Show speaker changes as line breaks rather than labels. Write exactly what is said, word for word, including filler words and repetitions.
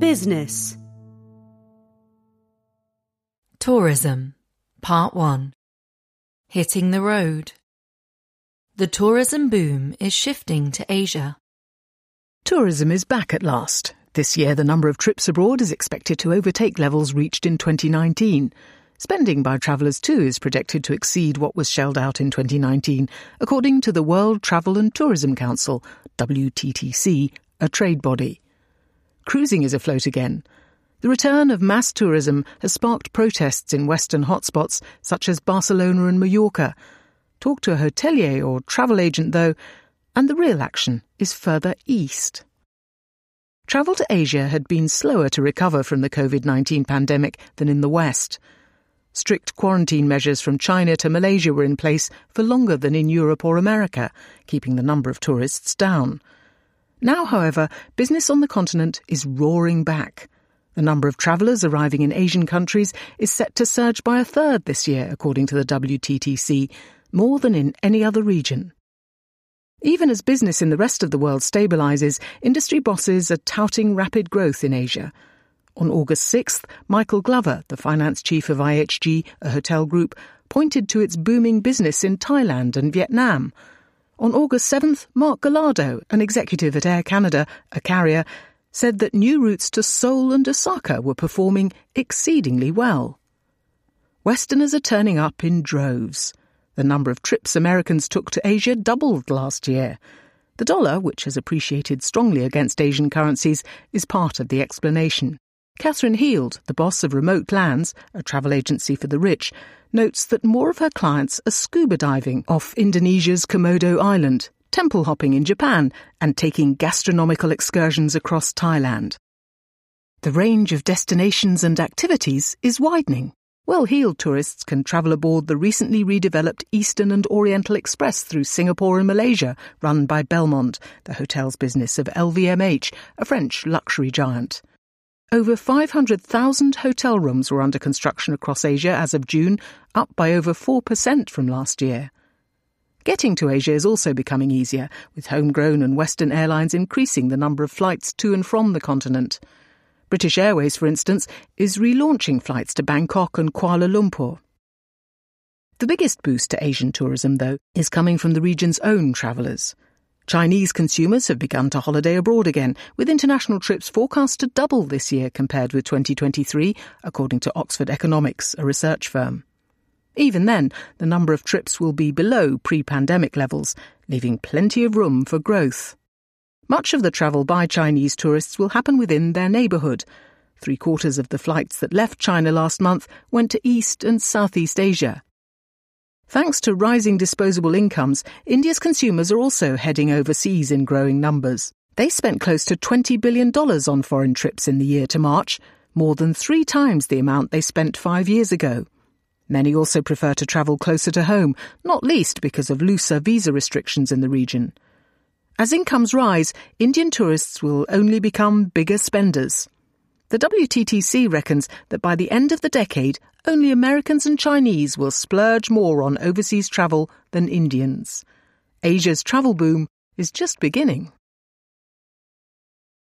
Business.
Tourism, Part one. Hitting the road. The tourism boom is shifting to Asia.
Tourism is back at last. This year the number of trips abroad is expected to overtake levels reached in twenty nineteen. Spending by travellers too is projected to exceed what was shelled out in twenty nineteen, according to the World Travel and Tourism Council, W T T C, a trade body. Cruising is afloat again. The return of mass tourism has sparked protests in Western hotspots such as Barcelona and Mallorca. Talk to a hotelier or travel agent, though, and the real action is further east. Travel to Asia had been slower to recover from the covid nineteen pandemic than in the West. Strict quarantine measures from China to Malaysia were in place for longer than in Europe or America, keeping the number of tourists down. Now, however, business on the continent is roaring back. The number of travellers arriving in Asian countries is set to surge by a third this year, according to the W T T C, more than in any other region. Even as business in the rest of the world stabilises, industry bosses are touting rapid growth in Asia. On August sixth, Michael Glover, the finance chief of I H G, a hotel group, pointed to its booming business in Thailand and Vietnam. On August seventh, Mark Gallardo, an executive at Air Canada, a carrier, said that new routes to Seoul and Osaka were performing exceedingly well. Westerners are turning up in droves. The number of trips Americans took to Asia doubled last year. The dollar, which has appreciated strongly against Asian currencies, is part of the explanation. Catherine Heald, the boss of Remote Lands, a travel agency for the rich, notes that more of her clients are scuba diving off Indonesia's Komodo Island, temple hopping in Japan, and taking gastronomical excursions across Thailand. The range of destinations and activities is widening. Well-heeled tourists can travel aboard the recently redeveloped Eastern and Oriental Express through Singapore and Malaysia, run by Belmond, the hotel's business of L V M H, a French luxury giant. Over five hundred thousand hotel rooms were under construction across Asia as of June, up by over four percent from last year. Getting to Asia is also becoming easier, with homegrown and Western airlines increasing the number of flights to and from the continent. British Airways, for instance, is relaunching flights to Bangkok and Kuala Lumpur. The biggest boost to Asian tourism, though, is coming from the region's own travellers. Chinese consumers have begun to holiday abroad again, with international trips forecast to double this year compared with twenty twenty-three, according to Oxford Economics, a research firm. Even then, the number of trips will be below pre-pandemic levels, leaving plenty of room for growth. Much of the travel by Chinese tourists will happen within their neighbourhood. Three-quarters of the flights that left China last month went to East and Southeast Asia. Thanks to rising disposable incomes, India's consumers are also heading overseas in growing numbers. They spent close to twenty billion dollars on foreign trips in the year to March, more than three times the amount they spent five years ago. Many also prefer to travel closer to home, not least because of looser visa restrictions in the region. As incomes rise, Indian tourists will only become bigger spenders. The W T T C reckons that by the end of the decade, only Americans and Chinese will splurge more on overseas travel than Indians. Asia's travel boom is just beginning.